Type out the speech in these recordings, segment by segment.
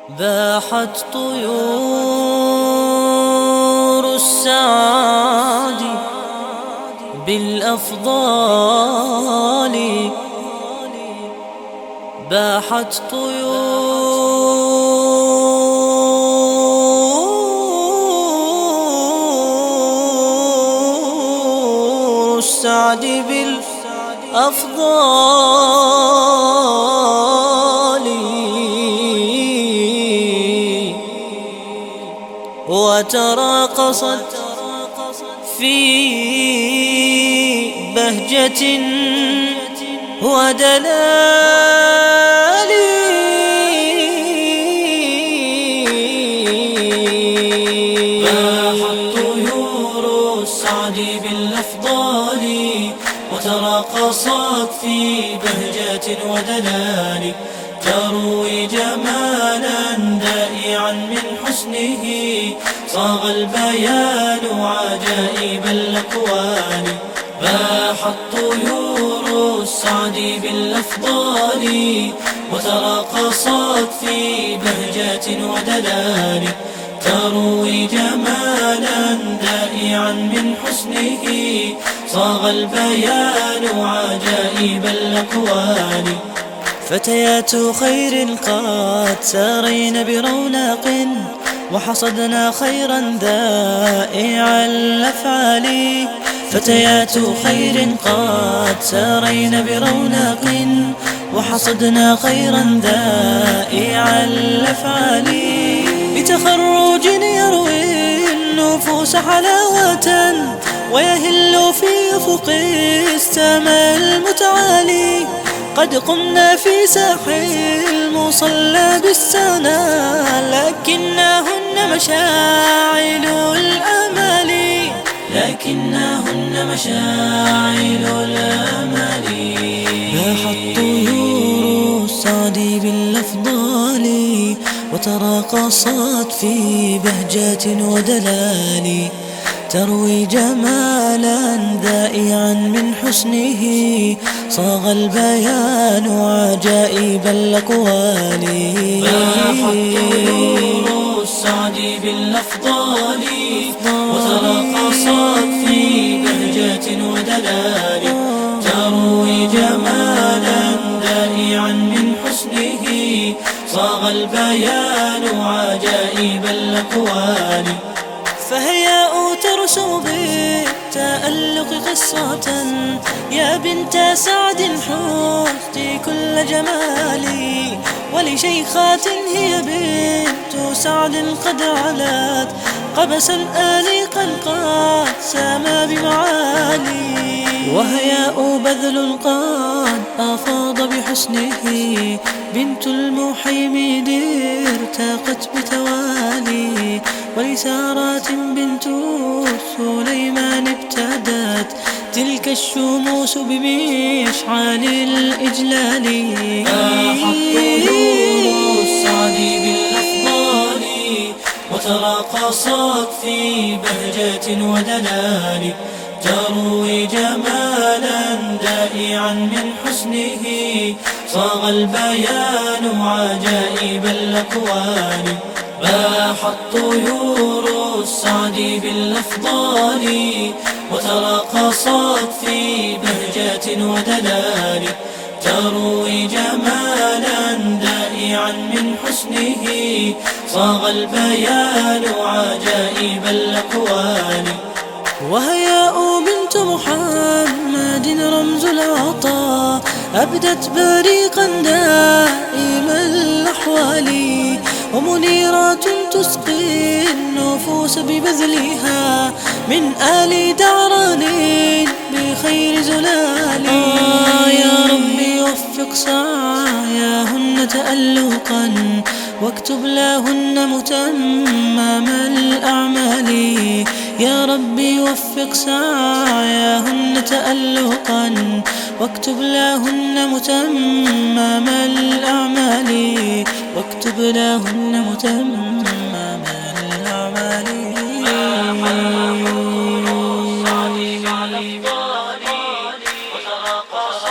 باحت طيور السعد بالأفضال، باحت طيور السعد بالأفضال، وتراقصت في بهجة ودلال. باحت طيور السعد بالأفضال، وتراقصت في بهجة ودلال، تروي جمالا دائعا من حسنه، صاغ البيان عجائب الأقوال. باحت طيور السعد بالأفضال، وتراقصت في بهجة ودلال، تروي جمالا دائعا من حسنه، صاغ البيان عجائب الأقوال. فتيات خير قد سارين برونق، وحصدنا خيرا ذائع الأفعال. فتيات خير قد سارين برونق، وحصدنا خيرا ذائع الأفعال. بتخرج يروي النفوس حلاوة، ويهل في أفق السماء المتعالي. قد قمنا في ساحل المصلى بالسنا، لكنهن مشاعل الأمل، لكنهن مشاعل الأمل. باحت طيور السعد بالأفضال، وتراقصت في بهجة ودلال، تروي جمالا ذائعا من حسنه، صاغ البيان عجائب الأقوال. باحت طيور السعد بالأفضال، وتراقصت في بهجة ودلال، تروي جمالا دائعا من حسنه، صاغ البيان عجائب الأقوال. فهياء ترسم بالتألق قصة، يا بنت سعد حوزت كل جمالي. ولشيخات هي بنت سعد قد علت قبسا آنيقا قد سما بمعالي. وهياء بذل قد أفاض بحسنه، بنت المحيمين ارتقت بتوالي. ولسارات بنت سليمان ابتدت تلك الشموس بمشعل الإجلال. باحت طيور السعد بالأفضال، وتراقصت في بهجة ودلال، تروي جمالا دائعا من حسنه، صاغ البيان عجائب الأقوال. باحت طيور السعد بالأفضال، وتراقصت في بهجة ودلال، تروي جمالا دائعا من حسنه، صاغ البيان عجائب الأقوال. وهياء بنت محمد رمز العطاء، أبدت بريقا دائم الأحوال. ومنيرات تسقي النفوس ببذلها، من آل دعران بخير زلال. يا ربي وفق سعياهن تألقا، واكتب لهن متمم الأعمال. يا ربي وفق سعياهن تألقا، واكتب لهن متمم الأعمال. واكتب لهن متمم الأعمال.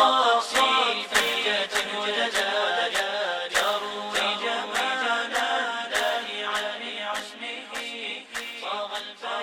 وتراقصت في بهجة ودلال، تروي جمالا البيان